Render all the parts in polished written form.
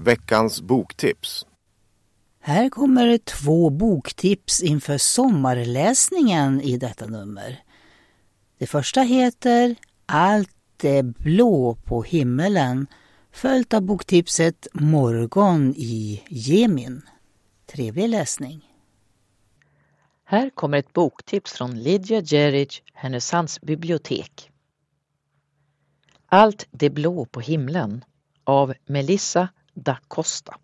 Veckans boktips. Här kommer 2 boktips inför sommarläsningen i detta nummer. Det första heter Allt det blå på himmelen, följt av boktipset Morgon i Jemin. Trevlig läsning. Här kommer ett boktips från Lydia Gerridge, Härnösands bibliotek. Allt det blå på himlen av Melissa da Costa.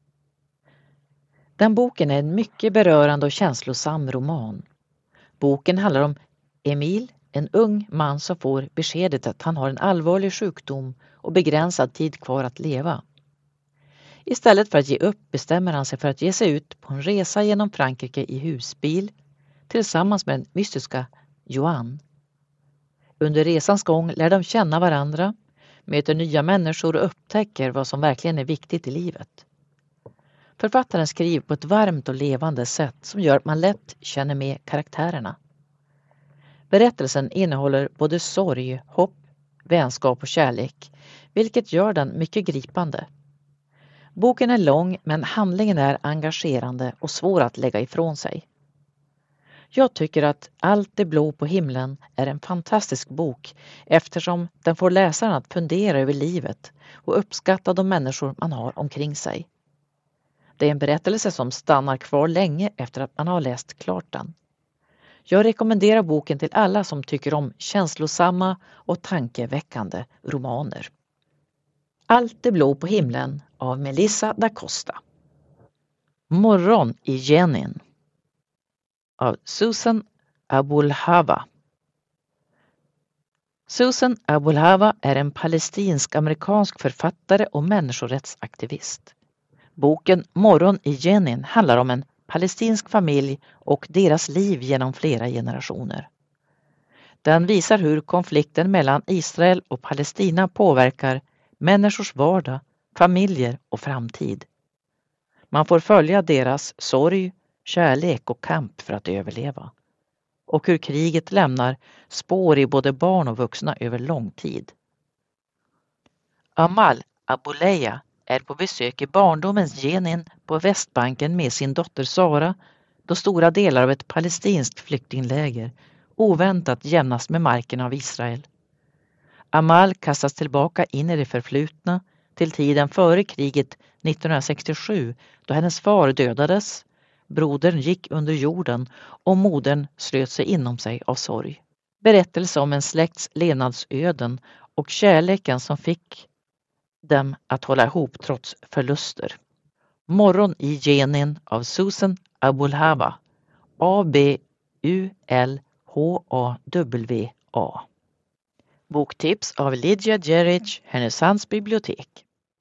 Den boken är en mycket berörande och känslosam roman. Boken handlar om Emil, en ung man som får beskedet att han har en allvarlig sjukdom och begränsad tid kvar att leva. Istället för att ge upp bestämmer han sig för att ge sig ut på en resa genom Frankrike i husbil tillsammans med den mystiska Johan. Under resans gång lär de känna varandra, möter nya människor och upptäcker vad som verkligen är viktigt i livet. Författaren skriver på ett varmt och levande sätt som gör att man lätt känner med karaktärerna. Berättelsen innehåller både sorg, hopp, vänskap och kärlek, vilket gör den mycket gripande. Boken är lång men handlingen är engagerande och svår att lägga ifrån sig. Jag tycker att Allt det blå på himlen är en fantastisk bok eftersom den får läsaren att fundera över livet och uppskatta de människor man har omkring sig. Det är en berättelse som stannar kvar länge efter att man har läst klart den. Jag rekommenderar boken till alla som tycker om känslosamma och tankeväckande romaner. Allt det blå på himlen av Melissa da Costa. Morgon i Jenin av Susan Abulhava. Susan Abulhava är en palestinsk-amerikansk författare och människorättsaktivist. Boken Morgon i Jenin handlar om en palestinsk familj och deras liv genom flera generationer. Den visar hur konflikten mellan Israel och Palestina påverkar människors vardag, familjer och framtid. Man får följa deras sorg, kärlek och kamp för att överleva. Och hur kriget lämnar spår i både barn och vuxna över lång tid. Amal Abuleya är på besök i barndomens Jenin på Västbanken med sin dotter Sara, då stora delar av ett palestinskt flyktingläger oväntat jämnas med marken av Israel. Amal kastas tillbaka in i det förflutna till tiden före kriget 1967 då hennes far dödades, brodern gick under jorden och modern slöt sig inom sig av sorg. Berättelse om en släkts levnadsöden och kärleken som fick dem att hålla ihop trots förluster. Morgon i Jenin av Susan Abulhava. Abulhwa. Boktips av Lydia Gerridge, Härnösands bibliotek.